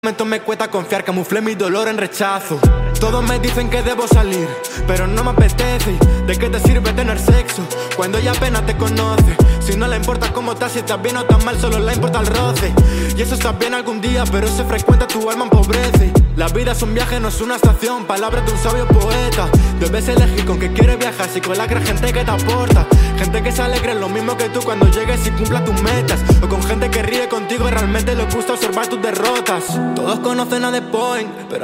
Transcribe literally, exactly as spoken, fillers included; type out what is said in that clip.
Momentos me cuesta confiar, camuflé mi dolor en rechazo. Todos me dicen que debo salir, pero no me apetece. ¿De qué te sirve tener sexo cuando ella apenas te conoce? Si no le importa cómo estás, si estás bien o estás mal, solo le importa el roce. Y eso está bien algún día, pero se frecuenta, tu alma empobrece. La vida es un viaje, no es una estación, palabras de un sabio poeta. Debes elegir con qué quieres viajar, si con la crees gente que te aporta, gente que se alegre lo mismo que tú cuando llegues y cumplas tus metas, o con gente que ríe contigo y realmente le gusta observar tus derrotas. Todos conocen a The Point, pero